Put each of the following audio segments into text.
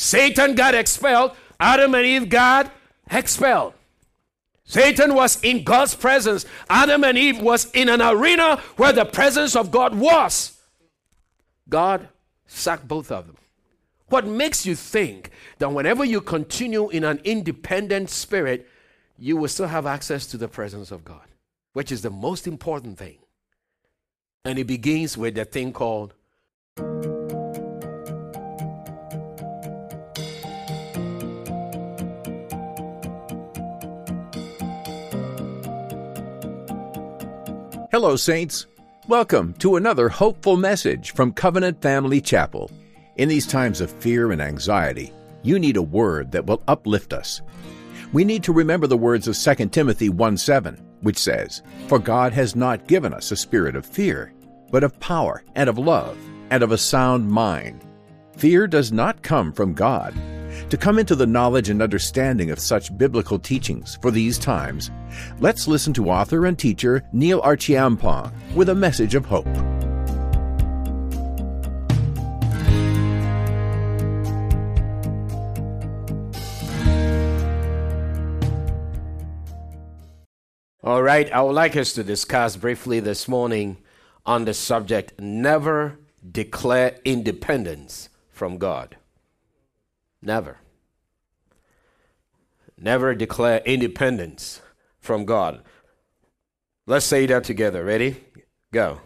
Satan got expelled. Adam and Eve got expelled. Satan was in God's presence. Adam and Eve was in an arena where the presence of God was. God sacked both of them. What makes you think that whenever you continue in an independent spirit, you will still have access to the presence of God, which is the most important thing. And it begins with the thing called Hello, Saints. Welcome to another hopeful message from Covenant Family Chapel. In these times of fear and anxiety, you need a word that will uplift us. We need to remember the words of 2 Timothy 1:7, which says, "For God has not given us a spirit of fear, but of power and of love and of a sound mind." Fear does not come from God. To come into the knowledge and understanding of such biblical teachings for these times, let's listen to author and teacher Neil Archiampong with a message of hope. All right, I would like us to discuss briefly this morning on the subject, never declare independence from God. Never. Never declare independence from God. Let's say that together. Ready? Go.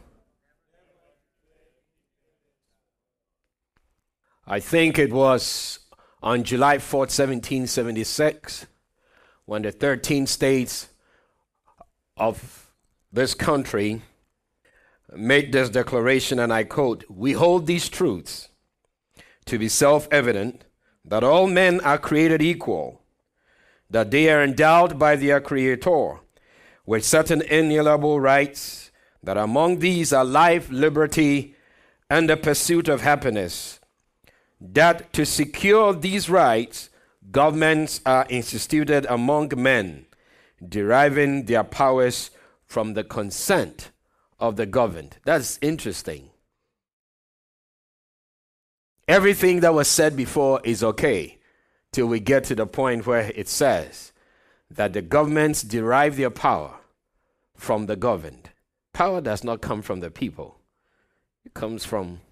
I think it was on July 4th, 1776, when the 13 states of this country made this declaration, and I quote, "We hold these truths to be self-evident, that all men are created equal, that they are endowed by their Creator with certain inalienable rights, that among these are life, liberty, and the pursuit of happiness, that to secure these rights, governments are instituted among men, deriving their powers from the consent of the governed." That's interesting. Everything that was said before is okay till we get to the point where it says that the governments derive their power from the governed. Power does not come from the people. It comes from...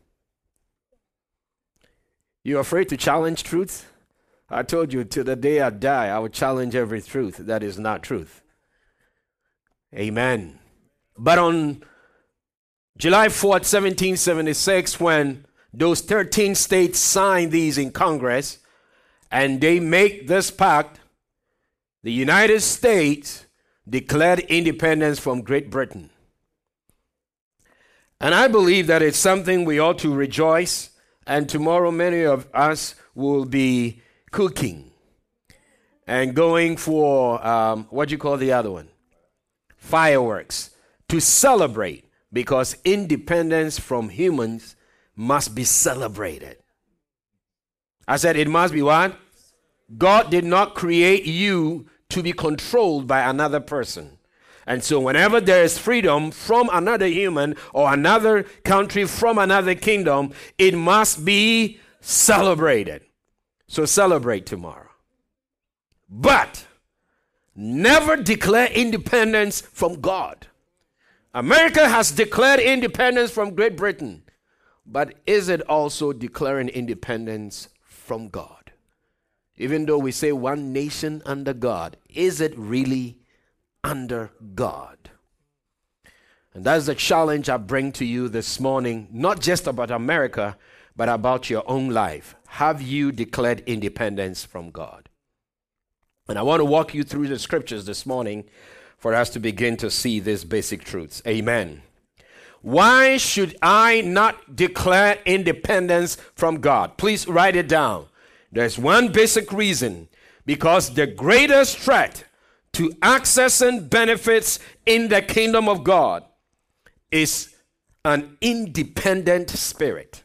You're afraid to challenge truth? I told you, till the day I die, I will challenge every truth that is not truth. Amen. But on July 4th, 1776, when those 13 states signed these in Congress, and they make this pact, the United States declared independence from Great Britain. And I believe that it's something we ought to rejoice, and tomorrow many of us will be cooking and going for, what do you call the other one? Fireworks, to celebrate, because independence from humans must be celebrated. I said it must be what? God did not create you to be controlled by another person. And so whenever there is freedom from another human or another country, from another kingdom, it must be celebrated. So celebrate tomorrow. But never declare independence from God. America has declared independence from Great Britain. But is it also declaring independence from God? Even though we say one nation under God, is it really under God? And that's the challenge I bring to you this morning, not just about America, but about your own life. Have you declared independence from God? And I want to walk you through the scriptures this morning for us to begin to see these basic truths. Amen. Why should I not declare independence from God? Please write it down. There's one basic reason. Because the greatest threat to accessing benefits in the kingdom of God is an independent spirit.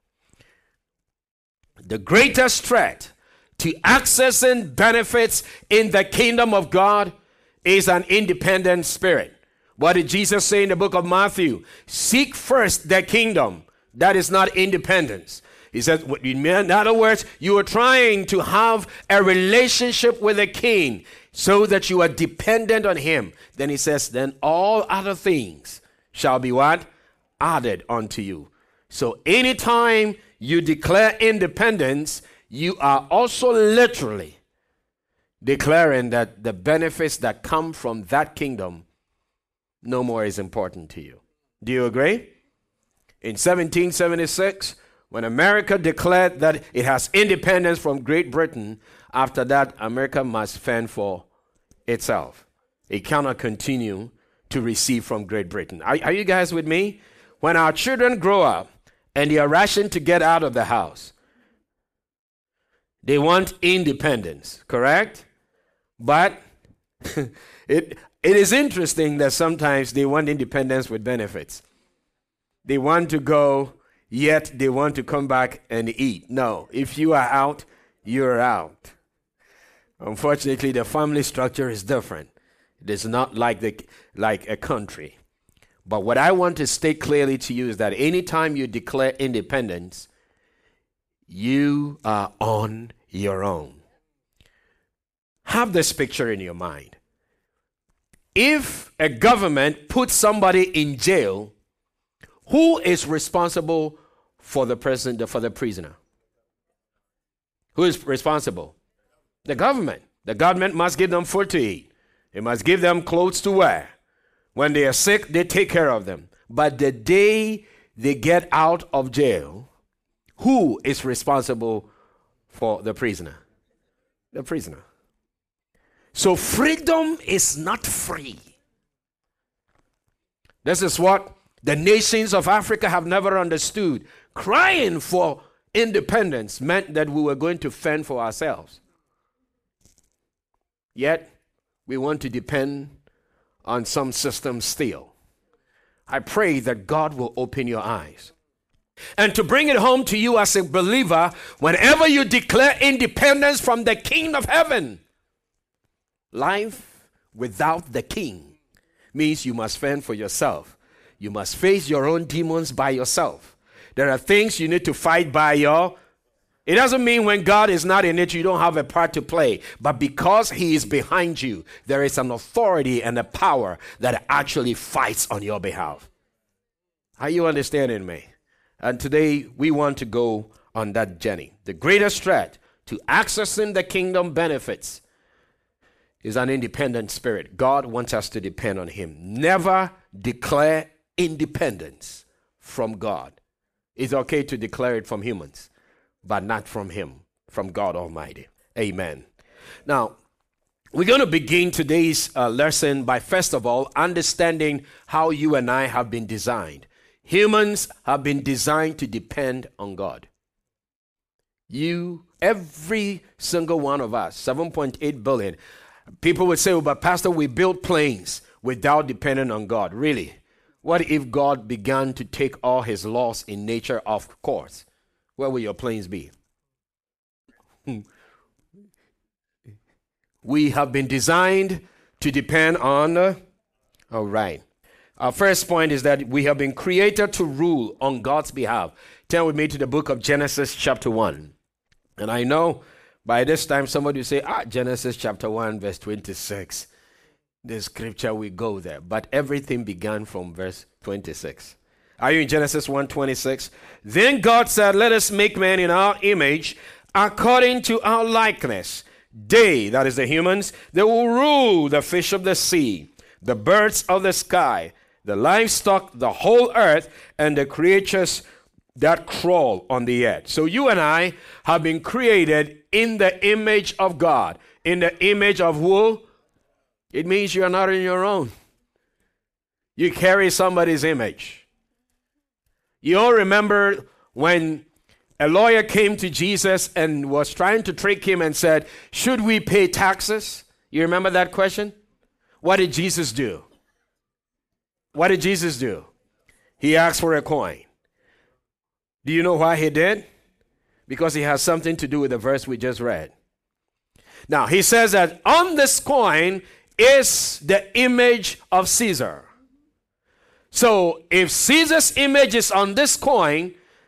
The greatest threat to accessing benefits in the kingdom of God is an independent spirit. What did Jesus say in the book of Matthew? Seek first the kingdom. That is not independence. He says, in other words, you are trying to have a relationship with the king so that you are dependent on him. Then he says, then all other things shall be what? Added unto you. So anytime you declare independence, you are also literally declaring that the benefits that come from that kingdom no more is important to you. Do you agree? In 1776, when America declared that it has independence from Great Britain, after that, America must fend for itself. It cannot continue to receive from Great Britain. Are you guys with me? When our children grow up and they are rationed to get out of the house, they want independence, correct? But it is interesting that sometimes they want independence with benefits. They want to go, yet they want to come back and eat. No, if you are out, you're out. Unfortunately, the family structure is different. It is not like a country. But what I want to state clearly to you is that anytime you declare independence, you are on your own. Have this picture in your mind. If a government puts somebody in jail, who is responsible for the prisoner? Who is responsible? The government. The government must give them food to eat. It must give them clothes to wear. When they are sick, they take care of them. But the day they get out of jail, who is responsible for the prisoner? The prisoner. So freedom is not free. This is what the nations of Africa have never understood. Crying for independence meant that we were going to fend for ourselves. Yet, we want to depend on some system still. I pray that God will open your eyes. And to bring it home to you as a believer, whenever you declare independence from the King of heaven, life without the King means you must fend for yourself. You must face your own demons by yourself. There are things you need to fight by your. It doesn't mean when God is not in it, you don't have a part to play. But because he is behind you, there is an authority and a power that actually fights on your behalf. Are you understanding me? And today we want to go on that journey. The greatest threat to accessing the kingdom benefits is an independent spirit. God wants us to depend on him. Never declare independence from God. It's okay to declare it from humans, but not from him, from God Almighty. Amen. Now, we're going to begin today's lesson by, first of all, understanding how you and I have been designed. Humans have been designed to depend on God. You, every single one of us, 7.8 billion. People would say, well, but Pastor, we built planes without depending on God. Really? What if God began to take all his laws in nature off course? Where will your planes be? We have been designed to depend on. All right. Our first point is that we have been created to rule on God's behalf. Turn with me to the book of Genesis chapter 1. And I know by this time somebody will say, Genesis chapter 1 verse 26. The scripture will go there. But everything began from verse 26. Are you in Genesis 1:26? Then God said, let us make man in our image, according to our likeness. They, that is the humans, they will rule the fish of the sea, the birds of the sky, the livestock, the whole earth, and the creatures that crawl on the earth. So you and I have been created in the image of God. In the image of who? It means you are not in your own. You carry somebody's image. You all remember when a lawyer came to Jesus and was trying to trick him and said, should we pay taxes? You remember that question? What did Jesus do? What did Jesus do? He asked for a coin. Do you know why he did? Because it has something to do with the verse we just read. Now, he says that on this coin is the image of Caesar. So, if Caesar's image is on this coin,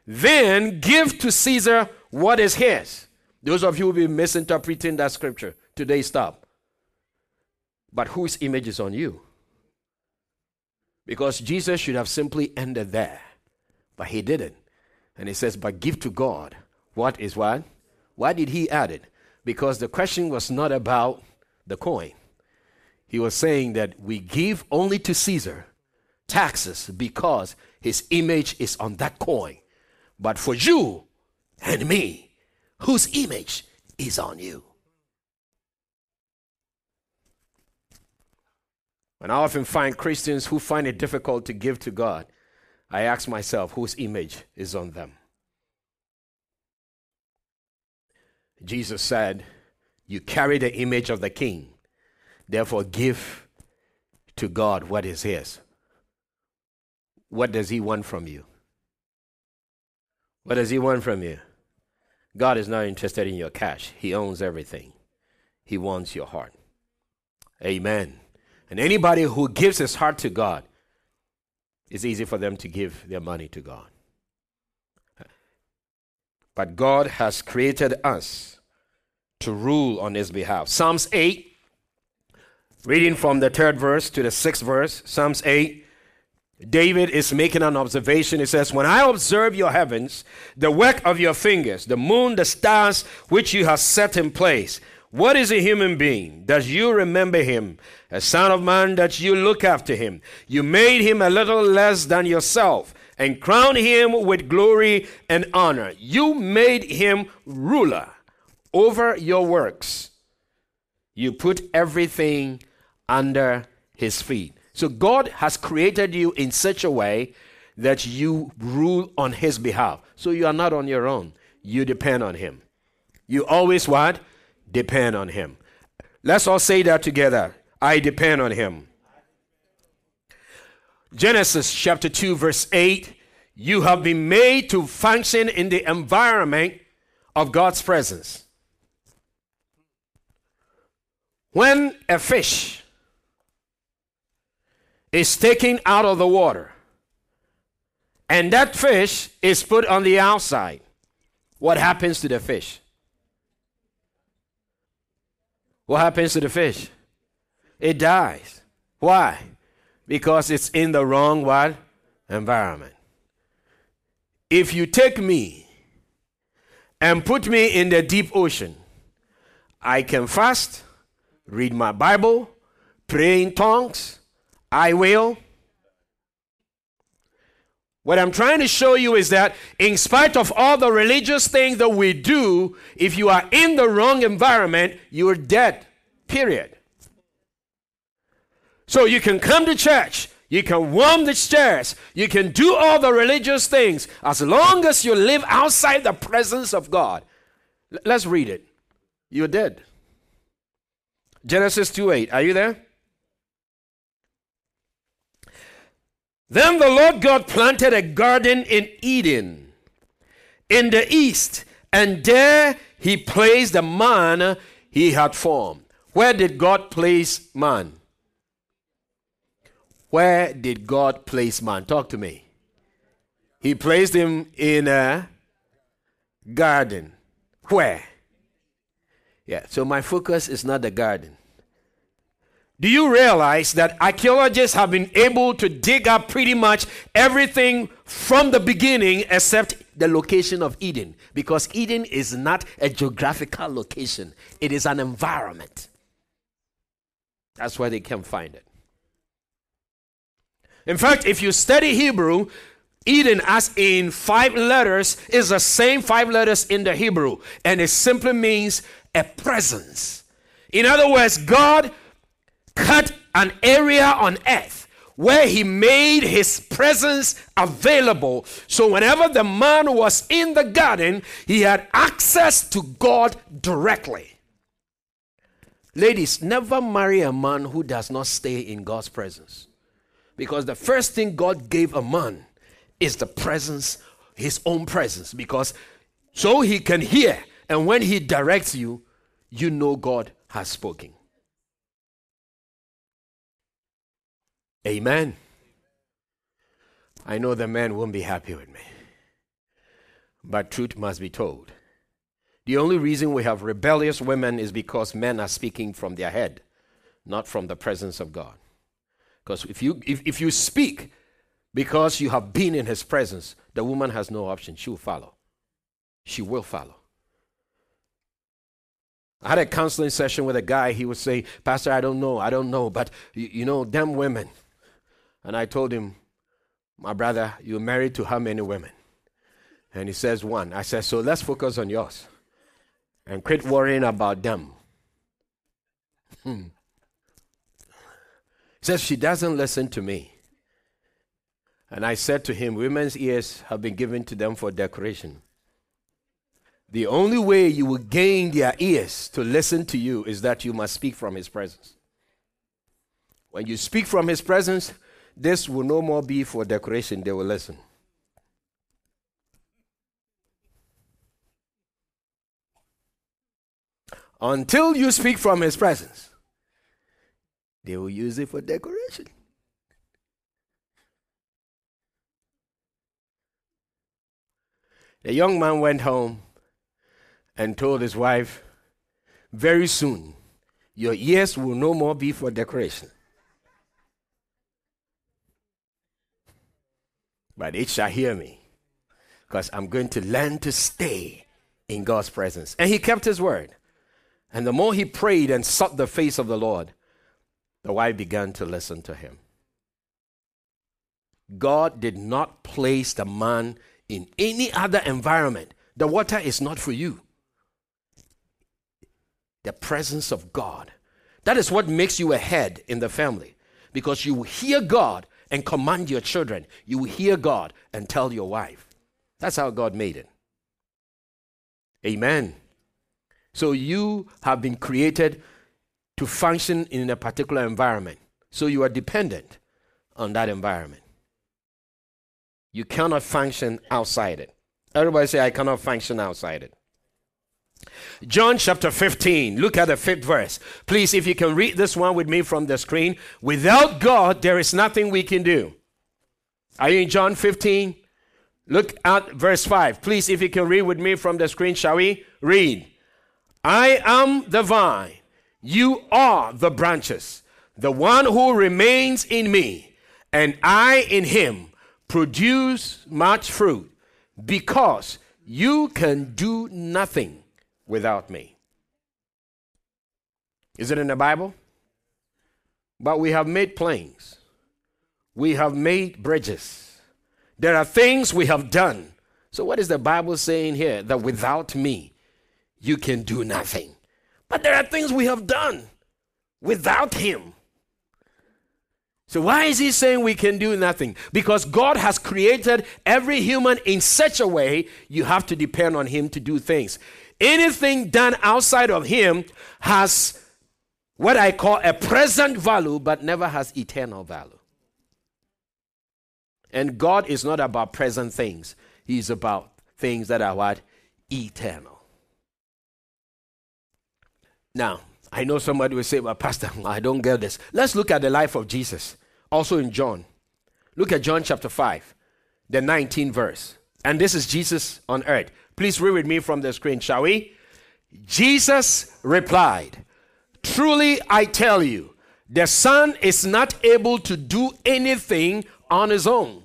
Then give to Caesar what is his. Those of you who will be misinterpreting that scripture, today stop. But whose image is on you? Because Jesus should have simply ended there. But he didn't. And he says, but give to God what is what? Why did he add it? Because the question was not about the coin. He was saying that we give only to Caesar taxes because his image is on that coin. But for you and me, whose image is on you? And I often find Christians who find it difficult to give to God, I ask myself, whose image is on them? Jesus said, you carry the image of the king. Therefore, give to God what is his. What does he want from you? What does he want from you? God is not interested in your cash. He owns everything. He wants your heart. Amen. And anybody who gives his heart to God, it's easy for them to give their money to God. But God has created us to rule on his behalf. Psalms 8, reading from the 3rd verse to the 6th verse, Psalms 8, David is making an observation. He says, when I observe your heavens, the work of your fingers, the moon, the stars, which you have set in place, what is a human being that you remember him, a son of man that you look after him? You made him a little less than yourself and crowned him with glory and honor. You made him ruler over your works. You put everything under his feet. So God has created you in such a way that you rule on his behalf. So you are not on your own. You depend on him. You always what? Depend on him. Let's all say that together. I depend on him. Genesis chapter 2 verse 8. You have been made to function in the environment of God's presence. When a fish is taken out of the water and that fish is put on the outside, what happens to the fish? What happens to the fish? It dies. Why? Because it's in the wrong what? Environment. If you take me and put me in the deep ocean, I can fast, read my Bible, pray in tongues. I will. What I'm trying to show you is that in spite of all the religious things that we do, if you are in the wrong environment, you're dead. Period. So you can come to church, you can warm the chairs, you can do all the religious things. As long as you live outside the presence of God. Let's read it. You're dead. Genesis 2:8. Are you there? Then the Lord God planted a garden in Eden in the east, and there he placed the man he had formed. Where did God place man? Where did God place man? Talk to me. He placed him in a garden. Where? Yeah, so my focus is not the garden. Do you realize that archaeologists have been able to dig up pretty much everything from the beginning except the location of Eden? Because Eden is not a geographical location. It is an environment. That's why they can find it. In fact, if you study Hebrew, Eden, as in 5 letters, is the same 5 letters in the Hebrew. And it simply means a presence. In other words, God cut an area on earth where he made his presence available. So whenever the man was in the garden, he had access to God directly. Ladies, never marry a man who does not stay in God's presence. Because the first thing God gave a man is the presence, his own presence. Because so he can hear. And when he directs you, you know God has spoken. Amen. I know the man won't be happy with me. but truth must be told. The only reason we have rebellious women is because men are speaking from their head, not from the presence of God. Because if you speak because you have been in his presence, the woman has no option. She will follow. She will follow. I had a counseling session with a guy. He would say, Pastor, I don't know, but you know, them women. And I told him, my brother, you're married to how many women? And he says, one. I said, so let's focus on yours and quit worrying about them. He says, she doesn't listen to me. And I said to him, women's ears have been given to them for decoration. The only way you will gain their ears to listen to you is that you must speak from his presence. When you speak from his presence, this will no more be for decoration. They will listen. Until you speak from his presence, they will use it for decoration. The young man went home and told his wife, very soon, your ears will no more be for decoration, but it shall hear me, because I'm going to learn to stay in God's presence. And he kept his word. And the more he prayed and sought the face of the Lord, the wife began to listen to him. God did not place the man in any other environment. The water is not for you. The presence of God. That is what makes you a head in the family. Because you will hear God and command your children. You will hear God and tell your wife. That's how God made it. Amen. So you have been created to function in a particular environment. So you are dependent on that environment. You cannot function outside it. Everybody say, I cannot function outside it. John chapter 15, look at the 5th verse. Please, if you can read this one with me from the screen. Without God, there is nothing we can do. Are you in John 15? Look at verse 5. Please, if you can read with me from the screen, shall we? Read. I am the vine, you are the branches. The one who remains in me, and I in him, produce much fruit, because you can do nothing without me. Is it in the Bible? But we have made planes. We have made bridges. There are things we have done. So what is the Bible saying here? That without me, you can do nothing. But there are things we have done without him. So why is he saying we can do nothing? Because God has created every human in such a way you have to depend on him to do things. Anything done outside of him has what I call a present value, but never has eternal value. And God is not about present things. He's about things that are what? Eternal. Now, I know somebody will say, well, Pastor, I don't get this. Let's look at the life of Jesus. Also in John. Look at John chapter 5, the 19th verse. And this is Jesus on earth. Please read with me from the screen, shall we? Jesus replied, truly I tell you, the Son is not able to do anything on his own.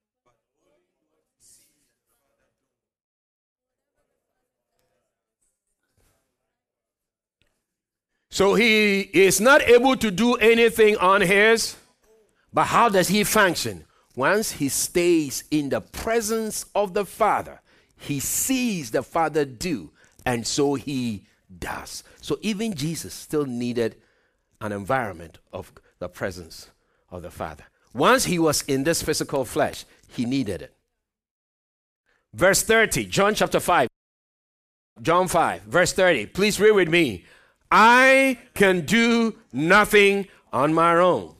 So he is not able to do anything on his, but how does he function? Once he stays in the presence of the Father, he sees the Father do, and so he does. So even Jesus still needed an environment of the presence of the Father. Once he was in this physical flesh, he needed it. Verse 30, John chapter 5. John 5, verse 30. Please read with me. I can do nothing on my own.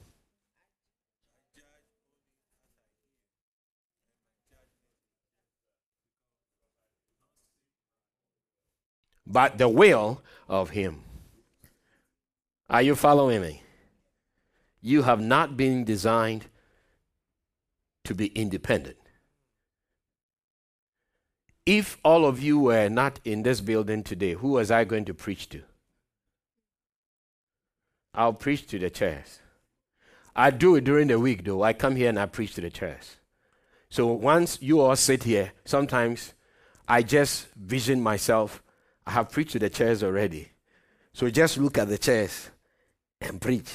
But the will of him. Are you following me? You have not been designed to be independent. If all of you were not in this building today, who was I going to preach to? I'll preach to the chairs. I do it during the week, though. I come here and I preach to the chairs. So once you all sit here, sometimes I just vision myself. I have preached to the chairs already. So just look at the chairs and preach.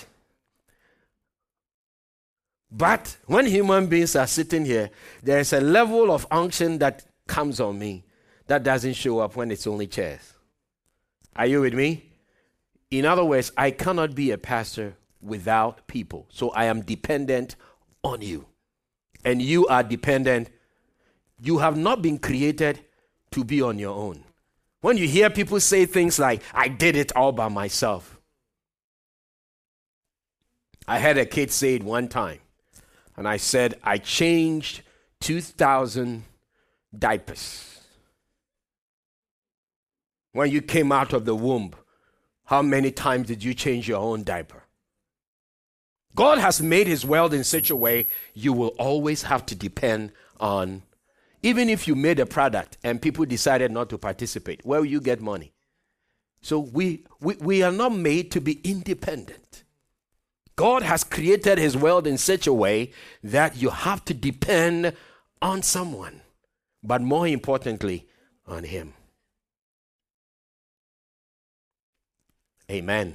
But when human beings are sitting here, there is a level of unction that comes on me that doesn't show up when it's only chairs. Are you with me? In other words, I cannot be a pastor without people. So I am dependent on you. And you are dependent. You have not been created to be on your own. When you hear people say things like, I did it all by myself. I had a kid say it one time. And I said, I changed 2,000 diapers. When you came out of the womb, how many times did you change your own diaper? God has made his world in such a way you will always have to depend on, even if you made a product and people decided not to participate, where will you get money? So we are not made to be independent. God has created his world in such a way that you have to depend on someone, but more importantly, on him. Amen.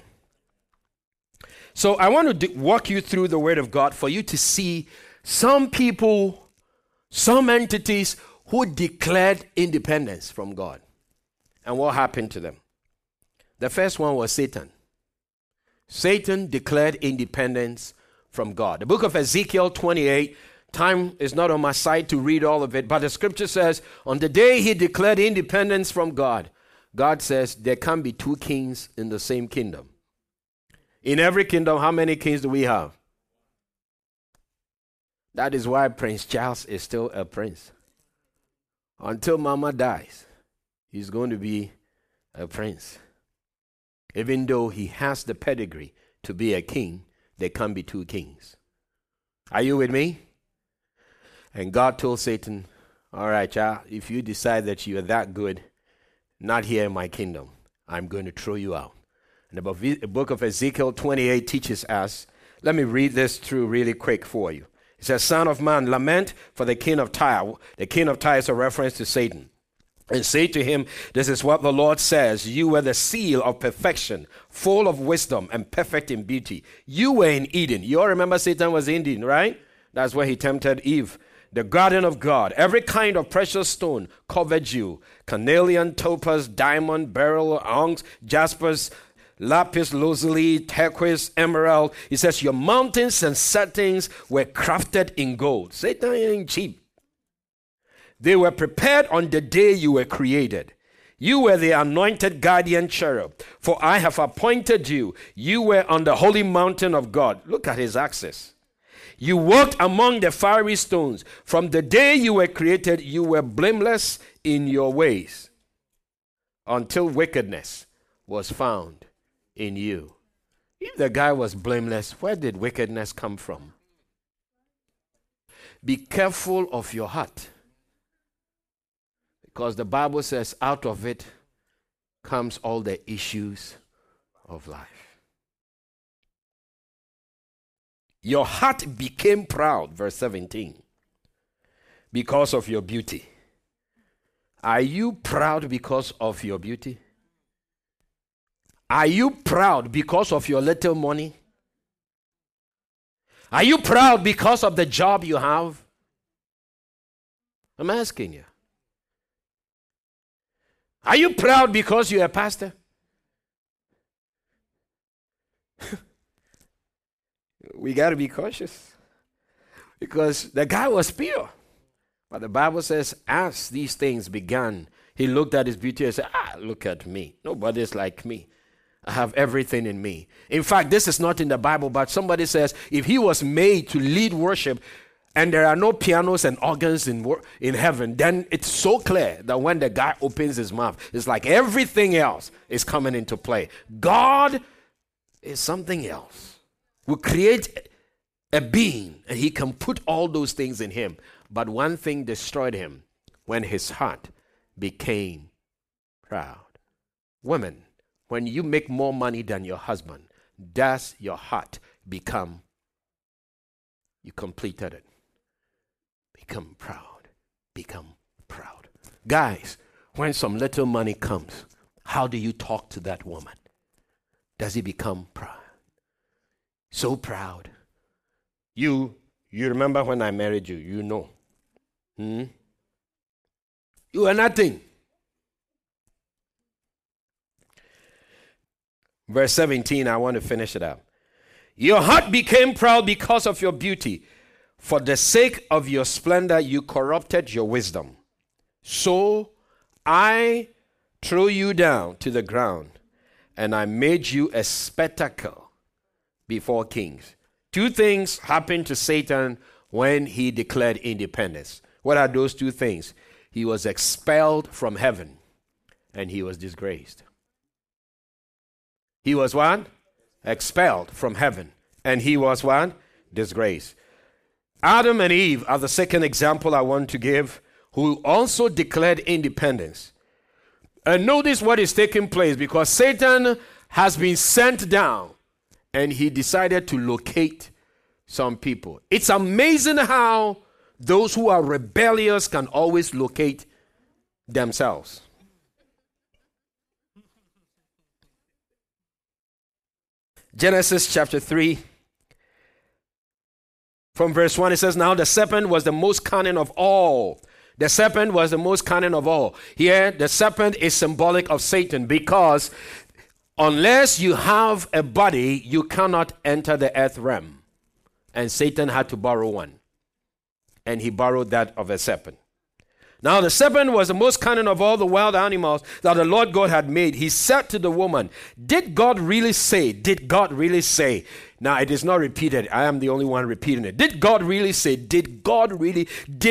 So I want to walk you through the Word of God for you to see some people, some entities who declared independence from God and what happened to them. The first one was Satan. Satan declared independence from God. The book of Ezekiel 28, time is not on my side to read all of it, but the scripture says, on the day he declared independence from God, God says there can be two kings in the same kingdom. In every kingdom, how many kings do we have? That is why Prince Charles is still a prince. Until Mama dies, he's going to be a prince. Even though he has the pedigree to be a king, there can be two kings. Are you with me? And God told Satan, all right, child, if you decide that you are that good, not here in my kingdom, I'm going to throw you out. And the book of Ezekiel 28 teaches us, let me read this through really quick for you. It says, Son of man, lament for the king of Tyre. The king of Tyre is a reference to Satan. And say to him, this is what the Lord says. You were the seal of perfection, full of wisdom and perfect in beauty. You were in Eden. You all remember Satan was in Eden, right? That's where he tempted Eve. The garden of God. Every kind of precious stone covered you. Carnelian, topaz, diamond, beryl, onyx, jaspers, lapis lazuli, turquoise, emerald. He says your mountains and settings were crafted in gold. Satan ain't cheap. They were prepared on the day you were created. You were the anointed guardian cherub, for I have appointed you. You were on the holy mountain of God. Look at his access. You walked among the fiery stones. From the day you were created, you were blameless in your ways until wickedness was found in you. If the guy was blameless, where did wickedness come from? Be careful of your heart, because the Bible says out of it comes all the issues of life. Your heart became proud, verse 17, because of your beauty. Are you proud because of your beauty? Are you proud because of your little money? Are you proud because of the job you have? I'm asking you. Are you proud because you're a pastor? We got to be cautious, because the guy was pure. But the Bible says, as these things began, he looked at his beauty and said, look at me. Nobody's like me. I have everything in me. In fact, this is not in the Bible, but somebody says, if he was made to lead worship and there are no pianos and organs in heaven, then it's so clear that when the guy opens his mouth, it's like everything else is coming into play. God is something else. We create a being and he can put all those things in him. But one thing destroyed him: when his heart became proud. Women, when you make more money than your husband, does your heart become, you completed it. Become proud. Become proud. Guys, when some little money comes, how do you talk to that woman? Does he become proud? So proud. You remember when I married you, you know. You are nothing. Verse 17, I want to finish it up. Your heart became proud because of your beauty. For the sake of your splendor, you corrupted your wisdom. So I threw you down to the ground, and I made you a spectacle before kings. Two things happened to Satan when he declared independence. What are those two things? He was expelled from heaven, and he was disgraced. He was what? Expelled from heaven. And he was what? Disgraced. Adam and Eve are the second example I want to give, who also declared independence. And notice what is taking place, because Satan has been sent down and he decided to locate some people. It's amazing how those who are rebellious can always locate themselves. Genesis chapter 3, from verse 1, it says, now the serpent was the most cunning of all. The serpent was the most cunning of all. Here, the serpent is symbolic of Satan, because unless you have a body, you cannot enter the earth realm. And Satan had to borrow one. And he borrowed that of a serpent. Now the serpent was the most cunning of all the wild animals that the Lord God had made. He said to the woman, did God really say? Did God really say? Now it is not repeated. I am the only one repeating it. Did God really say? Did God really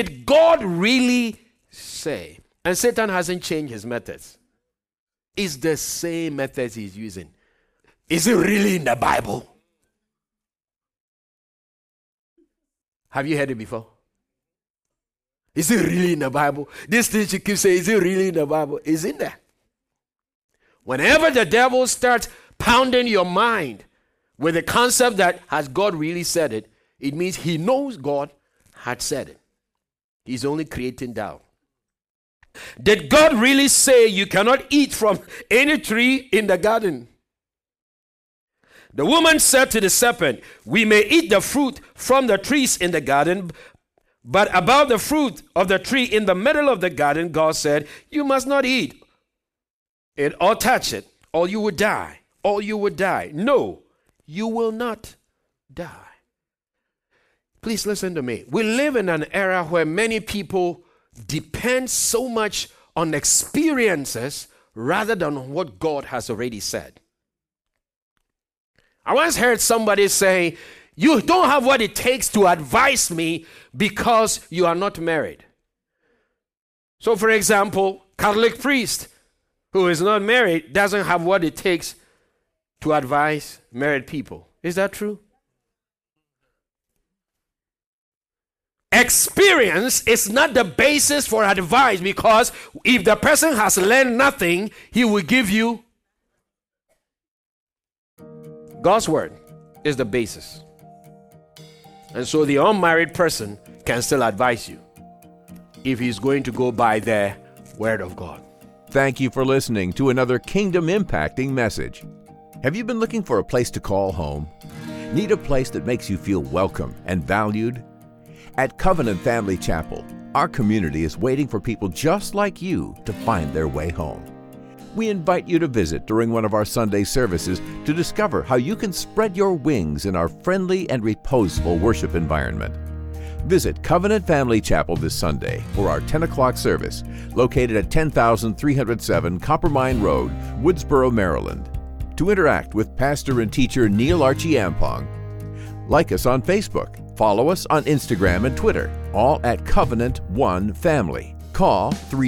say? And Satan hasn't changed his methods. It's the same methods he's using. Is it really in the Bible? Have you heard it before? Is it really in the Bible? This thing you keep saying, is it really in the Bible? It's in there. Whenever the devil starts pounding your mind with the concept that has God really said it, it means he knows God had said it. He's only creating doubt. Did God really say you cannot eat from any tree in the garden? The woman said to the serpent, we may eat the fruit from the trees in the garden, but about the fruit of the tree in the middle of the garden, God said, you must not eat it or touch it, or you would die. Or you would die. No, you will not die. Please listen to me. We live in an era where many people depend so much on experiences rather than what God has already said. I once heard somebody say, you don't have what it takes to advise me because you are not married. So, for example, Catholic priest who is not married doesn't have what it takes to advise married people. Is that true? Experience is not the basis for advice, because if the person has learned nothing, he will give you. God's word is the basis. And so the unmarried person can still advise you if he's going to go by the word of God. Thank you for listening to another Kingdom Impacting message. Have you been looking for a place to call home? Need a place that makes you feel welcome and valued? At Covenant Family Chapel, our community is waiting for people just like you to find their way home. We invite you to visit during one of our Sunday services to discover how you can spread your wings in our friendly and reposeful worship environment. Visit Covenant Family Chapel this Sunday for our 10 o'clock service, located at 10,307 Coppermine Road, Woodsboro, Maryland. To interact with Pastor and Teacher Neil Archie Ampong, like us on Facebook, follow us on Instagram and Twitter, all at Covenant One Family. Call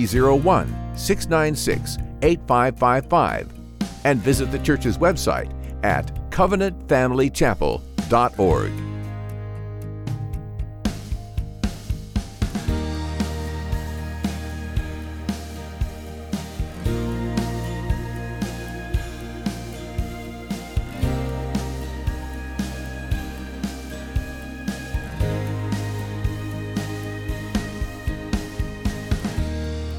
301-696-8555 and visit the church's website at covenantfamilychapel.org.